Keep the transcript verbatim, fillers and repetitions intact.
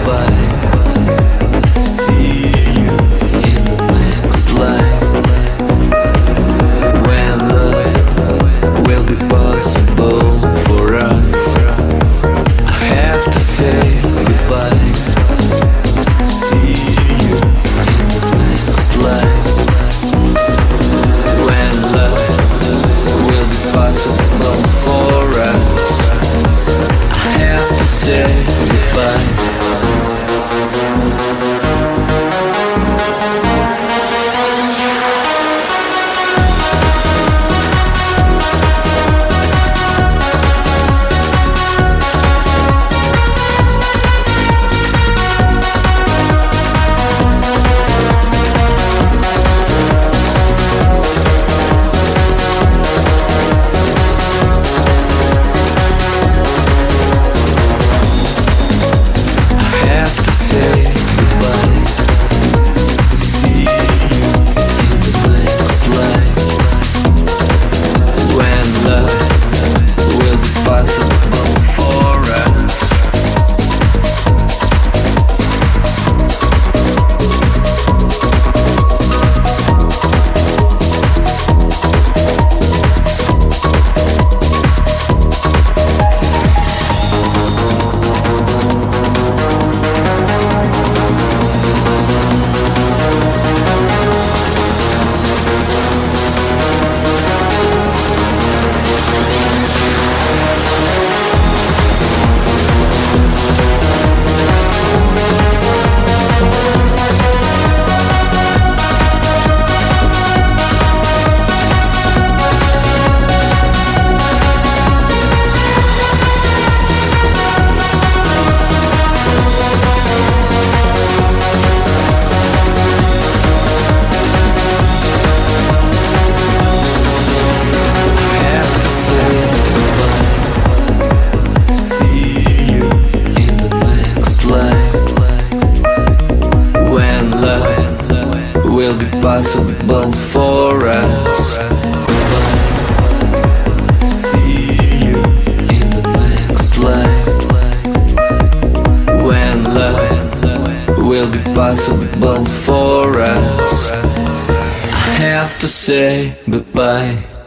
goodbye. See you in the next life, when love will be possible for us. I have to say goodbye. See you in the next life, when love will be possible for us. I have to say goodbye. Will be possible for us. See you in the next life, when love will be possible for us. I have to say goodbye.